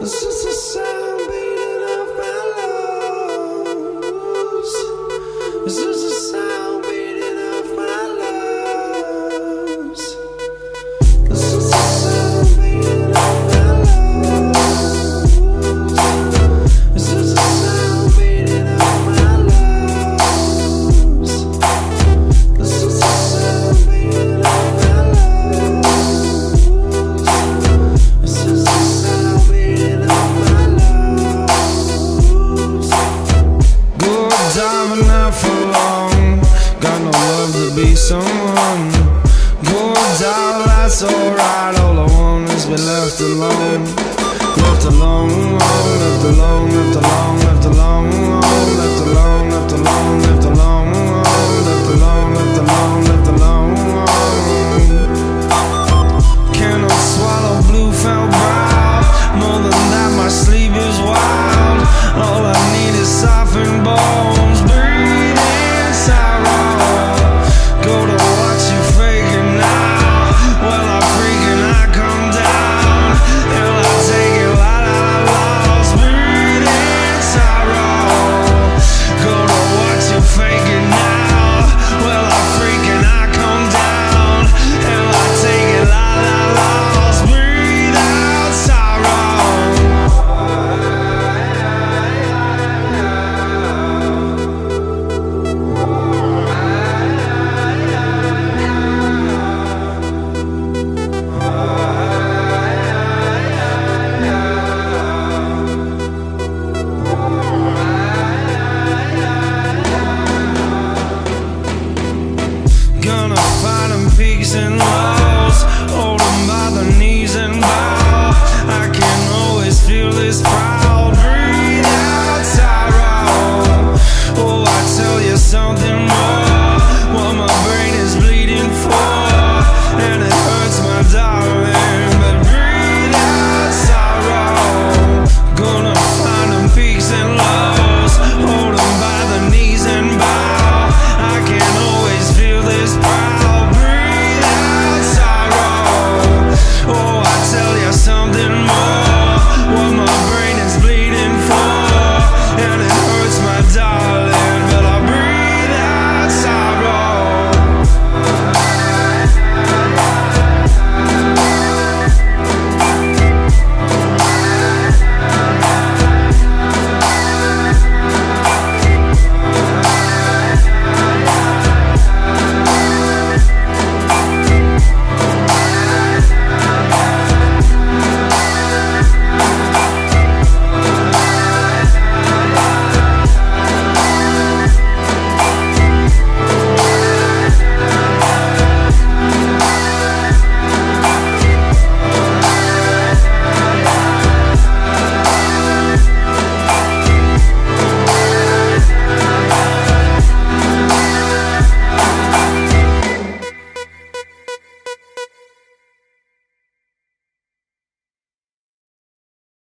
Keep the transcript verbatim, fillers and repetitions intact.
It's just a sound beating off my lungs. It's just a sound beating off my lungs. It's just a sound beating off my lungs. It's just a sound beating off my lungs. It's just a sound beating off my lungs. It's just a sound beating off my lungs. Good time but not for long. Got no love to be someone. Good time, that's alright. All I want is be left alone. Left alone, left alone.